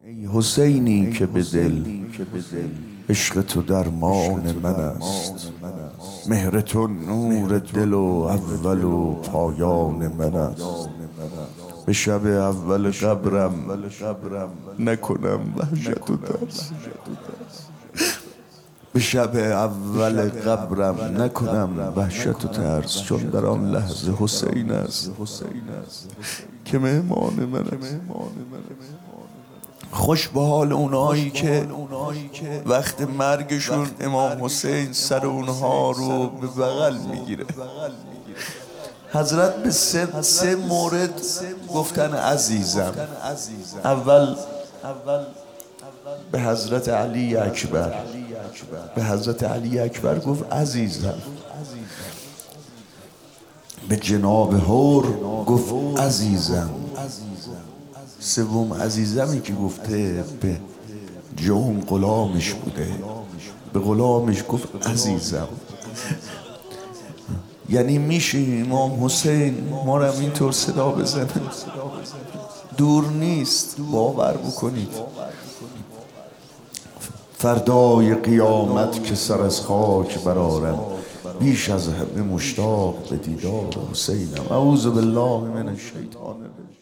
ای حسینی که به دل عشق تو درمان من است، مهر تو نور دل و اول و پایان من است. به شب اول قبرم نکنم وحشت و ترس، به شب اول قبرم نکنم وحشت و ترس، چون در آن لحظه حسین است که مهمان من است. خوش به حال اونایی که وقت مرگشون امام حسین سر اونها رو به بغل میگیره. حضرت به سه مورد گفتن عزیزم. اول به حضرت علی اکبر، به حضرت علی اکبر گفت عزیزم. به جناب حور گفت عزیزم. سوم عزیزمی که گفته به جون غلامش بوده، به غلامش گفت عزیزم. یعنی میشه امام حسین ما رو اینطور صدا بزنه؟ دور نیست، باور بکنید. فردای قیامت که سر از خاک برارم، بیش از همه مشتاق به دیدار حسینم. اعوذ بالله من الشیطان الرجیم.